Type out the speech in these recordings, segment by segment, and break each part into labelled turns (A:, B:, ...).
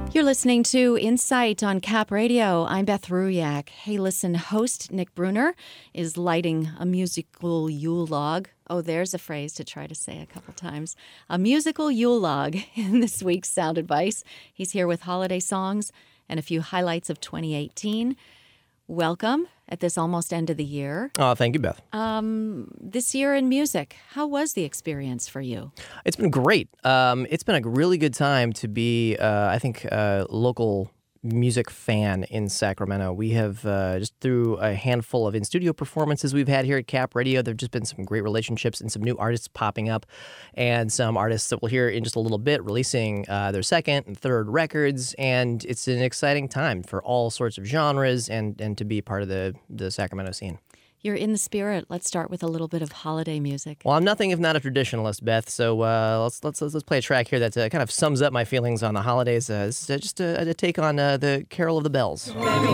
A: You're listening to Insight on Cap Radio. I'm Beth Ruyak. Hey, listen, host Nick Bruner is lighting a musical Yule log. Oh, there's a phrase to try to say a couple times. A musical Yule log in this week's Sound Advice. He's here with holiday songs and a few highlights of 2018. Welcome at this almost end of the year.
B: Oh, thank you, Beth.
A: This year in music, how was the experience for you?
B: It's been great. It's been a really good time to be, a local music fan in Sacramento. We have, just through a handful of in-studio performances we've had here at Cap Radio, there have just been some great relationships and some new artists popping up, and some artists that we'll hear in just a little bit releasing their second and third records, and it's an exciting time for all sorts of genres and to be part of the Sacramento scene.
A: You're in the spirit. Let's start with a little bit of holiday music.
B: Well, I'm nothing if not a traditionalist, Beth. So let's play a track here that kind of sums up my feelings on the holidays. This is just a take on the Carol of the Bells.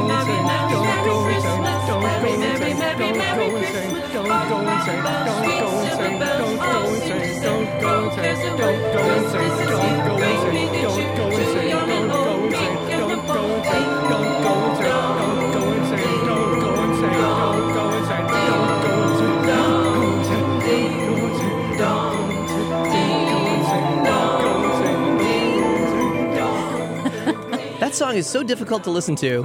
B: That song is so difficult to listen to.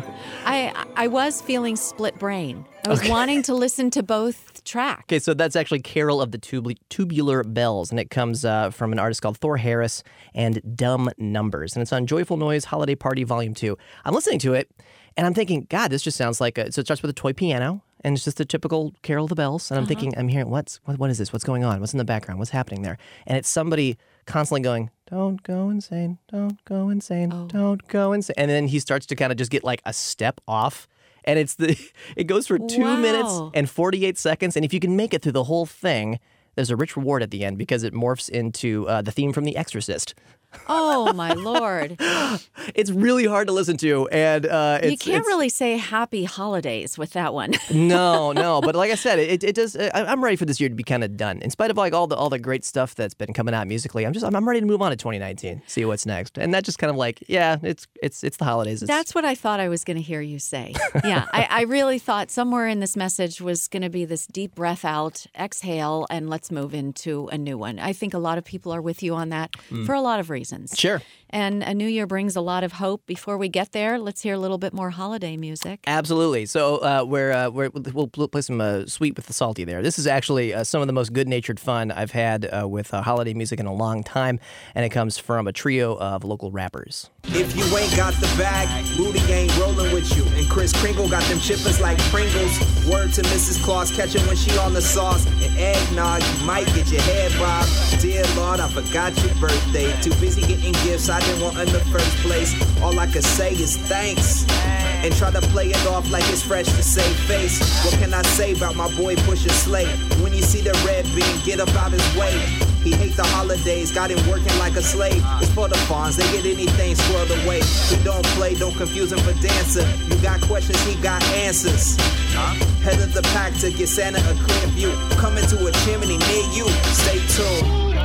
A: I was feeling split brain. I was wanting to listen to both tracks.
B: Okay, so that's actually Carol of the Tubular Bells, and it comes from an artist called Thor Harris and Dumb Numbers, and it's on Joyful Noise Holiday Party Volume 2. I'm listening to it, and I'm thinking, God, this just sounds like so it starts with a toy piano, and it's just a typical Carol of the Bells, and I'm thinking, I'm hearing, what is this? What's going on? What's in the background? What's happening there? And it's somebody constantly going, don't go insane, don't go insane, don't go insane. And then he starts to kind of just get like a step off. And it goes for 2 minutes and 48 seconds. And if you can make it through the whole thing, there's a rich reward at the end because it morphs into the theme from The Exorcist.
A: Oh, my Lord.
B: It's really hard to listen to. And
A: you can't really say happy holidays with that one.
B: No. But like I said, it does. I'm ready for this year to be kind of done. In spite of like all the great stuff that's been coming out musically, I'm ready to move on to 2019, see what's next. And that just kind of like, yeah, it's the holidays.
A: That's what I thought I was going to hear you say. Yeah, I really thought somewhere in this message was going to be this deep breath out, exhale, and let's move into a new one. I think a lot of people are with you on that for a lot of reasons.
B: Sure.
A: And a new year brings a lot of hope. Before we get there, let's hear a little bit more holiday music.
B: Absolutely. So we'll play some sweet with the salty there. This is actually some of the most good-natured fun I've had with holiday music in a long time, and it comes from a trio of local rappers.
C: If you ain't got the bag, Moody ain't rolling with you. And Kris Kringle got them chippers like Pringles. Word to Mrs. Claus, catch her when she on the sauce. And eggnog, you might get your head bobbed. Dear Lord, I forgot your birthday. Too busy getting gifts I didn't want in the first place. All I could say is thanks. And try to play it off like it's fresh to save face. What can I say about my boy Pusha Slay? When you see the red beam, get up out his way. He hates the holidays, got him working like a slave. It's for the fawns, they get anything squirreled away. He don't play, don't confuse him for dancer. You got questions, he got answers. Head of the pack to get Santa a clear view. Coming to a chimney near you, stay tuned.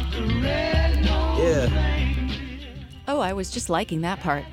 C: Yeah.
A: Oh, I was just liking that part.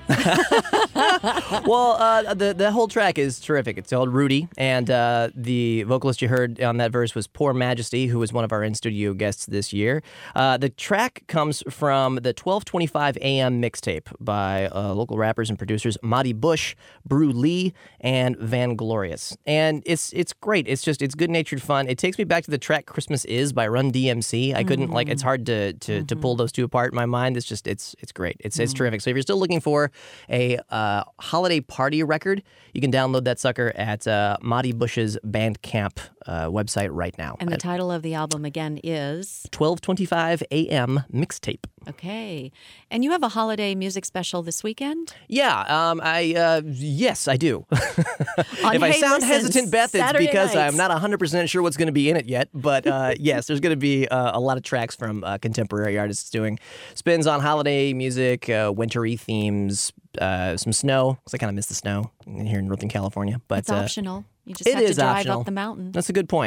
B: Well, the whole track is terrific. It's called Rudy, and the vocalist you heard on that verse was Poor Majesty, who was one of our in-studio guests this year. The track comes from the 1225 AM mixtape by local rappers and producers Madi Bush, Brew Lee, and Van Glorious. And it's great. It's good-natured fun. It takes me back to the track Christmas Is by Run DMC. I couldn't, it's hard to pull those two apart in my mind. It's great. It's terrific. So if you're still looking for a holiday party record, you can download that sucker at Madi Bush's Bandcamp website right now.
A: And the title of the album again is
B: 1225 AM Mixtape.
A: Okay. And you have a holiday music special this weekend?
B: Yeah, yes, I do. If I sound
A: Listen,
B: hesitant, Beth,
A: Saturday
B: it's because
A: nights.
B: I'm not 100% sure what's going to be in it yet. But yes, there's going to be a lot of tracks from contemporary artists doing spins on holiday music, wintry themes, some snow, because I kind of miss the snow here in Northern California. But
A: it's optional. You just
B: it
A: have to
B: is
A: drive
B: optional.
A: up the mountain.
B: That's a good point.
A: Yep.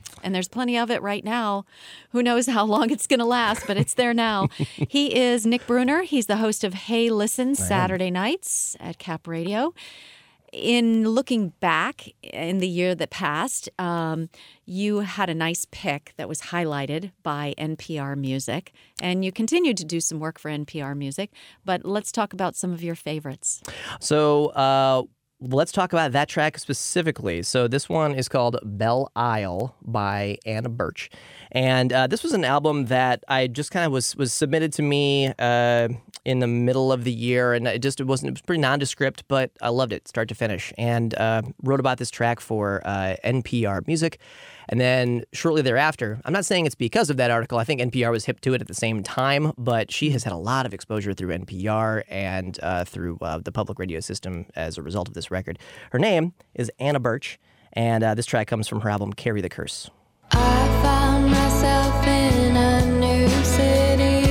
A: And there's plenty of it right now. Who knows how long it's going to last, but it's there now. He is Nick Bruner. He's the host of Hey Listen Saturday nights at Cap Radio. In looking back in the year that passed, you had a nice pick that was highlighted by NPR Music, and you continued to do some work for NPR Music. But let's talk about some of your favorites.
B: So, let's talk about that track specifically. So this one is called Belle Isle by Anna Birch. And this was an album that I just kind of was submitted to me in the middle of the year. And it was pretty nondescript, but I loved it start to finish. And wrote about this track for NPR Music. And then shortly thereafter, I'm not saying it's because of that article. I think NPR was hip to it at the same time, but she has had a lot of exposure through NPR and through the public radio system as a result of this record. Her name is Anna Birch, and this track comes from her album Carry the Curse.
D: I found myself in a new city.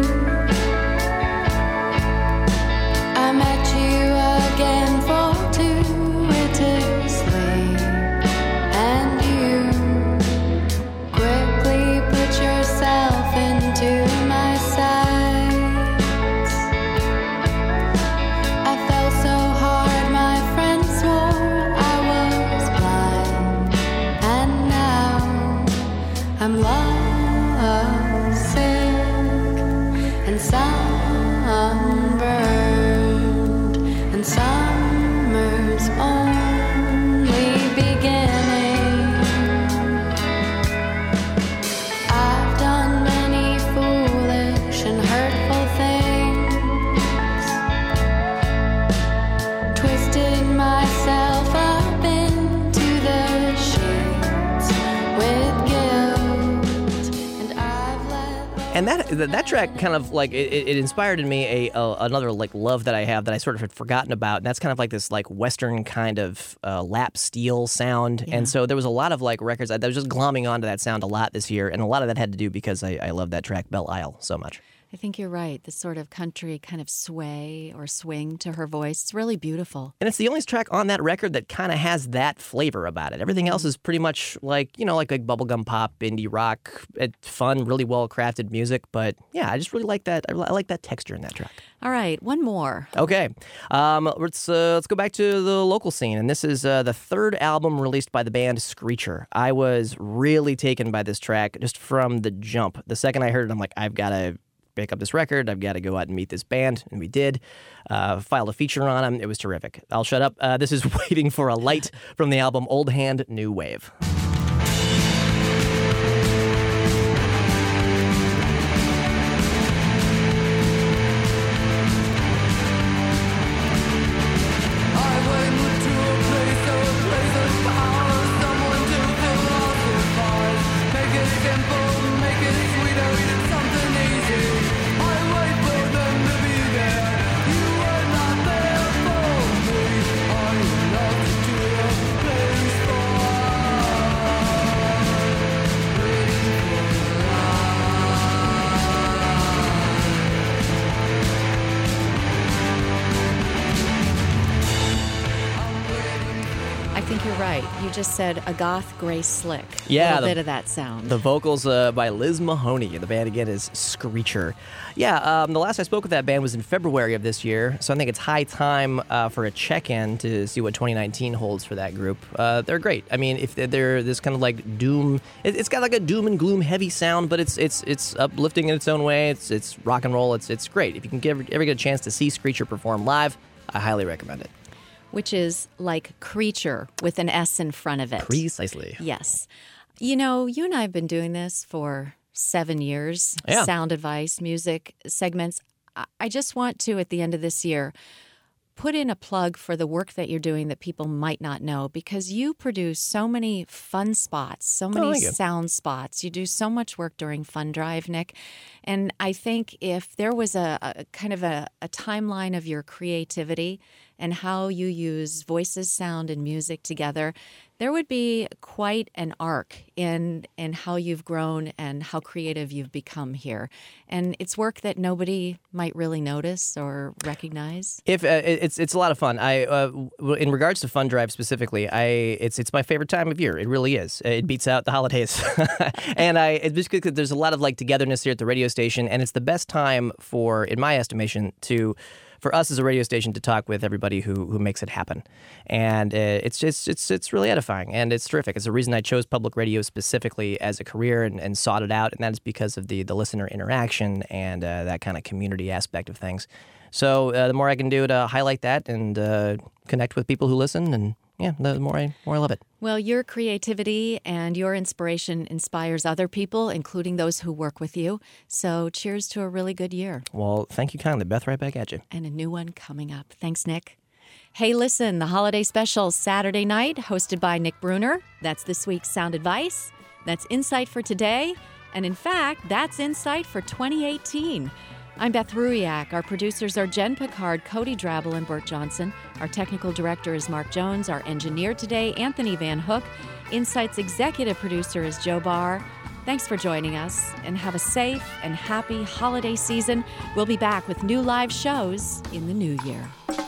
D: I met you again fortuitously, and you quickly put yourself into my sights. I fell so hard my friends swore I was blind, and now I'm love sick and sunburned, and summer's only beginning. I've done many foolish and hurtful things, twisted myself up into the sheets with guilt, and I've let
B: And that track kind of like it inspired in me another like love that I have that I sort of had forgotten about, and that's kind of like this like Western kind of lap steel sound.
A: Yeah.
B: And so there was a lot of like records that was just glomming onto that sound a lot this year, and a lot of that had to do because I love that track Belle Isle so much.
A: I think you're right. The sort of country kind of sway or swing to her voice. It's really beautiful.
B: And it's the only track on that record that kind of has that flavor about it. Everything else is pretty much like, like bubblegum pop, indie rock, fun, really well-crafted music. But yeah, I just really like that. I like that texture in that track.
A: All right, one more.
B: Okay, let's go back to the local scene, and this is the third album released by the band Screecher. I was really taken by this track just from the jump. The second I heard it, I'm like, I've got to pick up this record. I've got to go out and meet this band, and we did. Filed a feature on them. It was terrific. I'll shut up. This is Waiting for a Light from the album Old Hand, New Wave.
A: You just said a goth gray slick.
B: Yeah,
A: a little bit of that sound.
B: The vocals by Liz Mahoney. The band again is Screecher. Yeah, the last I spoke with that band was in February of this year, so I think it's high time for a check-in to see what 2019 holds for that group. They're great. I mean, if they're this kind of like doom, it's got like a doom and gloom heavy sound, but it's uplifting in its own way. It's rock and roll. It's great. If you can ever get a chance to see Screecher perform live, I highly recommend it.
A: Which is like creature with an S in front of it.
B: Precisely.
A: Yes. You know, you and I have been doing this for 7 years.
B: Yeah.
A: Sound advice, music segments. I just want to, at the end of this year, put in a plug for the work that you're doing that people might not know, because you produce so many fun spots, so many sound spots. You do so much work during Fun Drive, Nick. And I think if there was a kind of a timeline of your creativity and how you use voices, sound, and music together, there would be quite an arc in how you've grown and how creative you've become here. And it's work that nobody might really notice or recognize.
B: If it's a lot of fun. In regards to Fun Drive specifically, it's my favorite time of year. It really is. It beats out the holidays, and it's just because there's a lot of like togetherness here at the radio station, and it's the best time for, in my estimation, for us as a radio station to talk with everybody who makes it happen. And it's really edifying, and it's terrific. It's the reason I chose public radio specifically as a career and sought it out, and that is because of the listener interaction and that kind of community aspect of things. So the more I can do to highlight that and connect with people who listen, and the more I love it.
A: Well, your creativity and your inspiration inspires other people, including those who work with you. So cheers to a really good year.
B: Well, thank you kindly, Beth. Right back at you.
A: And a new one coming up. Thanks, Nick. Hey, listen, the holiday special Saturday night, hosted by Nick Bruner. That's this week's Sound Advice. That's Insight for today. And in fact, that's Insight for 2018. I'm Beth Ruiak. Our producers are Jen Picard, Cody Drabble, and Bert Johnson. Our technical director is Mark Jones. Our engineer today, Anthony Van Hook. Insight's executive producer is Joe Barr. Thanks for joining us, and have a safe and happy holiday season. We'll be back with new live shows in the new year.